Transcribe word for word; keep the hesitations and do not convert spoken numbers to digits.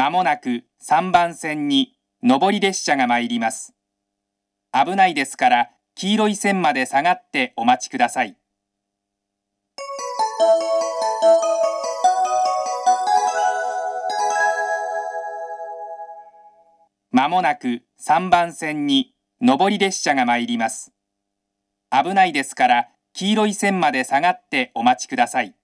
まもなくさんばん線に上り列車が参ります。危ないですから黄色い線まで下がってお待ちください。まもなくさんばん線に上り列車が参ります。危ないですから黄色い線まで下がってお待ちください。